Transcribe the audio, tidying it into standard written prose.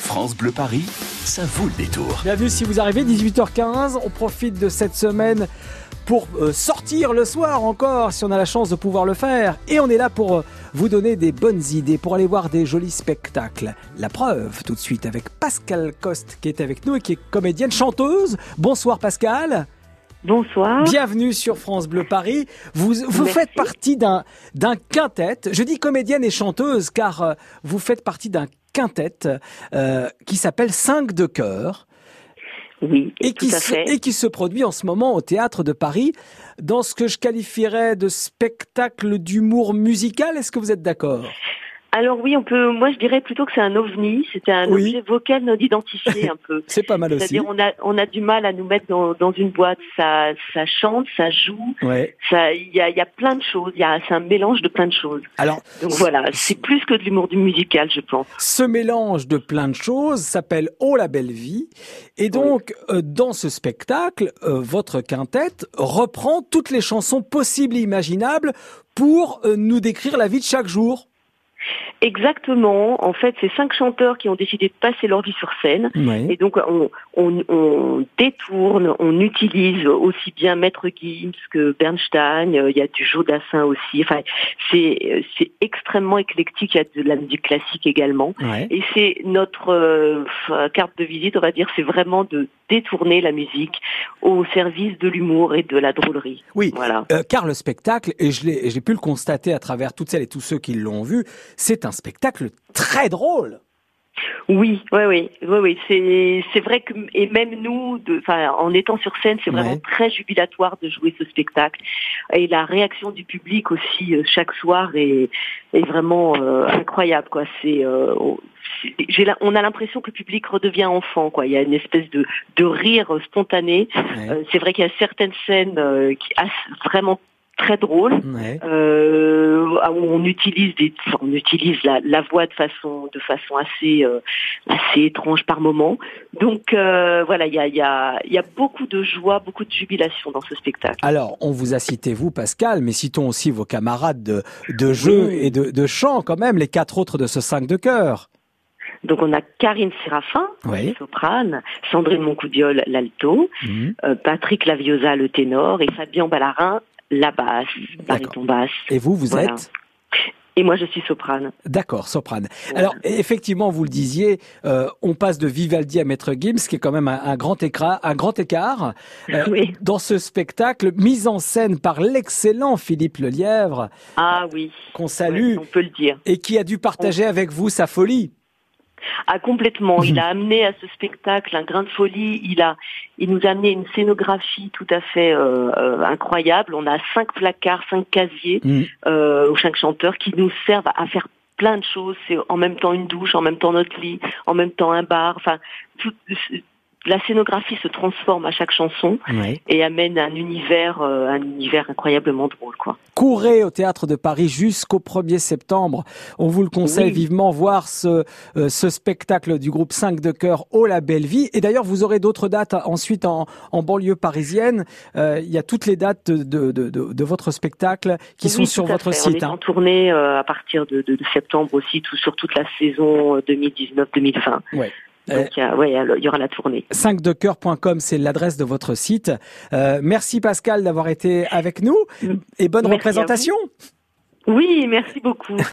France Bleu Paris, ça vaut le détour. Bienvenue si vous arrivez, 18h15, on profite de cette semaine pour sortir le soir encore, si on a la chance de pouvoir le faire. Et on est là pour vous donner des bonnes idées, pour aller voir des jolis spectacles. La preuve, tout de suite, avec Pascale Coste, qui est avec nous et qui est comédienne, chanteuse. Bonsoir Pascale. Bonsoir. Bienvenue sur France Bleu Paris. Vous faites partie d'un quintet. Je dis comédienne et chanteuse car vous faites partie d'un quintet qui s'appelle 5 de cœur. Oui, et qui se produit en ce moment au Théâtre de Paris dans ce que je qualifierais de spectacle d'humour musical. Est-ce que vous êtes d'accord ? Alors oui, moi je dirais plutôt que c'est un ovni, c'était un objet vocal non identifié un peu. C'est pas mal aussi. C'est-à-dire on a du mal à nous mettre dans une boîte, ça chante, ça joue, il y a plein de choses, c'est un mélange de plein de choses. Alors, donc voilà, c'est plus que de l'humour du musical, je pense. Ce mélange de plein de choses s'appelle Oh la belle vie, et donc dans ce spectacle, votre quintet reprend toutes les chansons possibles et imaginables pour nous décrire la vie de chaque jour. Exactement. En fait, c'est 5 chanteurs qui ont décidé de passer leur vie sur scène. Et donc, on détourne, on utilise aussi bien Maître Gims que Bernstein. Il y a du Jodassin aussi. Enfin, c'est extrêmement éclectique. Il y a de la musique classique également. Et c'est notre carte de visite, on va dire, c'est vraiment de détourner la musique au service de l'humour et de la drôlerie. Oui, voilà. Car le spectacle, et j'ai pu le constater à travers toutes celles et tous ceux qui l'ont vu, c'est un spectacle très drôle. Oui. C'est vrai que, et même nous, en étant sur scène, c'est vraiment très jubilatoire de jouer ce spectacle. Et la réaction du public aussi chaque soir est vraiment incroyable, quoi. On a l'impression que le public redevient enfant, quoi. Il y a une espèce de rire spontané. C'est vrai qu'il y a certaines scènes qui vraiment très drôle, où on utilise la voix de façon assez étrange par moment. Donc voilà, il y a beaucoup de joie, beaucoup de jubilation dans ce spectacle. Alors, on vous a cité vous, Pascale, mais citons aussi vos camarades de jeu et de chant quand même, les 4 autres de ce 5 de cœur. Donc on a Karine Séraphin, soprane, Sandrine Moncoudiol, l'alto, Patrick Laviosa, le ténor, et Fabien Ballarin, la basse, baryton basse. Et vous êtes ? Et moi, je suis soprane. D'accord, soprane. Alors, effectivement, vous le disiez, on passe de Vivaldi à Maître Gims, qui est quand même un grand écart. Dans ce spectacle, mise en scène par l'excellent Philippe Lelièvre. Ah oui. Qu'on salue. On peut le dire. Et qui a dû partager avec vous sa folie. Ah, complètement. Il a amené à ce spectacle un grain de folie. Il nous a amené une scénographie tout à fait incroyable. On a 5 placards, 5 casiers aux 5 chanteurs qui nous servent à faire plein de choses. C'est en même temps une douche, en même temps notre lit, en même temps un bar. Enfin, la scénographie se transforme à chaque chanson et amène un univers incroyablement drôle, quoi. Courez au Théâtre de Paris jusqu'au 1er septembre. On vous le conseille vivement, voir ce spectacle du groupe 5 de cœur Oh la belle vie. Et d'ailleurs, vous aurez d'autres dates ensuite en banlieue parisienne. Il y a toutes les dates de votre spectacle qui sont sur votre site. On est en tournée à partir de septembre aussi, sur toute la saison 2019-2020. Donc, il y aura la tournée. 5decoeur.com, c'est l'adresse de votre site. Merci Pascale d'avoir été avec nous et bonne représentation. Oui, merci beaucoup.